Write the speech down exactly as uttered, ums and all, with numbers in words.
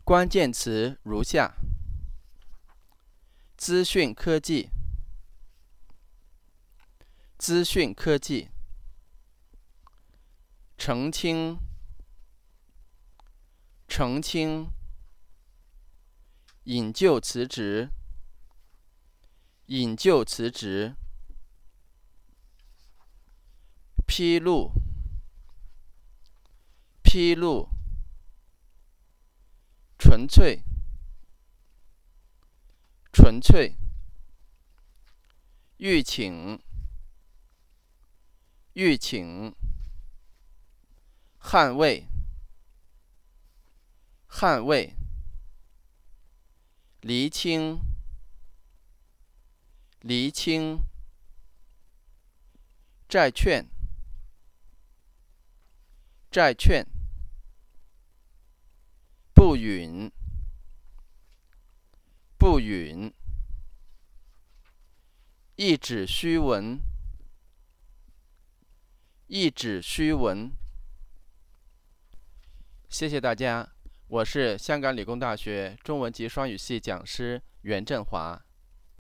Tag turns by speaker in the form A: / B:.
A: 关键词如下：资讯科技、资讯科技、澄清、澄清、引咎辞职、引咎辞职、披露、披露、纯粹、纯粹、预请、预请、捍卫、捍卫、厘清、厘清、债券、债券、不允、不允、一纸虚文、一纸虚文。谢谢大家，我是香港理工大学中文及双语系讲师袁振华。